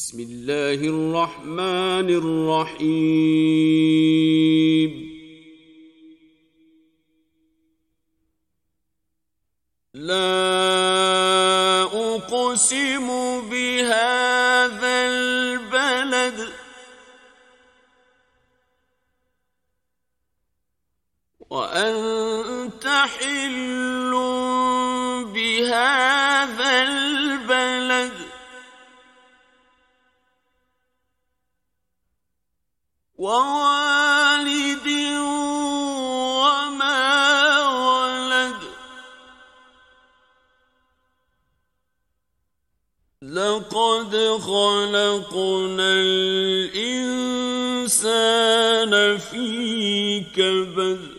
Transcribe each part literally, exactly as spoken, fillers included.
بسم الله الرحمن الرحيم لا أقسم بهذا البلد وأنت حل بهذا البلد ووالد وما ولد لقد خلقنا الإنسان في كبد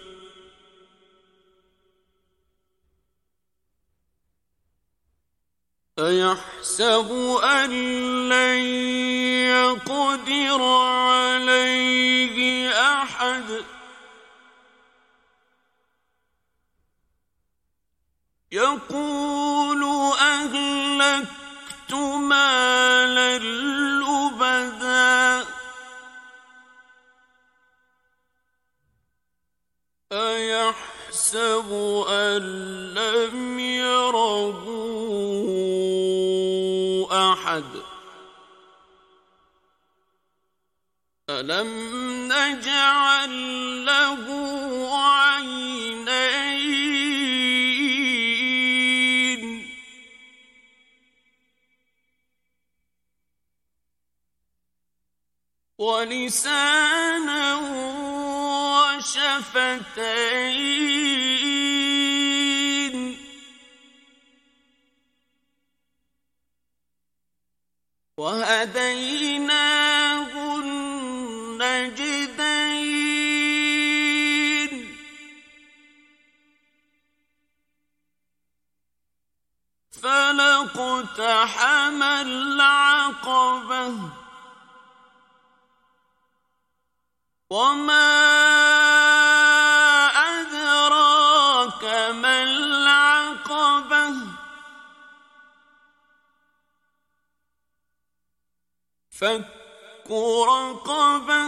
أيحسب أن لن يقدر عليه أحد يقول أهلكت مالا لبدا أيحسب أن لم يره أحد ألم نجعل له عينين ولسانا وشفتين وهديناه النجدين فلاقتحم العقبة وما أدراك ما العقبة فك رقبة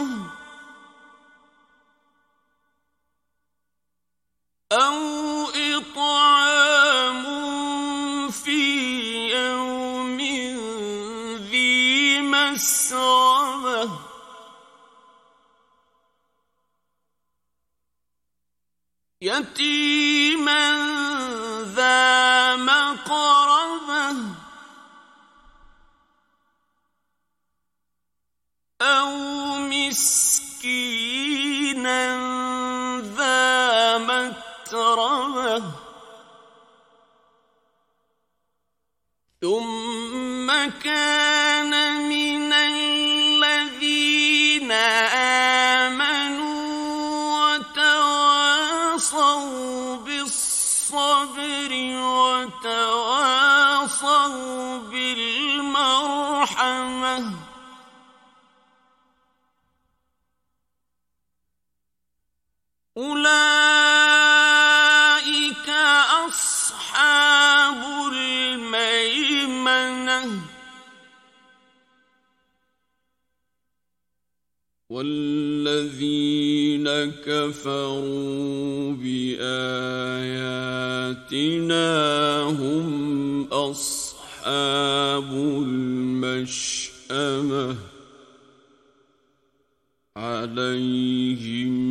أو إطعام في يوم ذي مسغبة يتيما ذا مقربة أو مسكينا ذا متربة ثم كان من الذين آمنوا وتواصوا بالصبر وتواصوا بالمرحمة أولئك أصحاب الميمنة والذين كفروا بآياتنا هم أصحاب المشأمة عليهم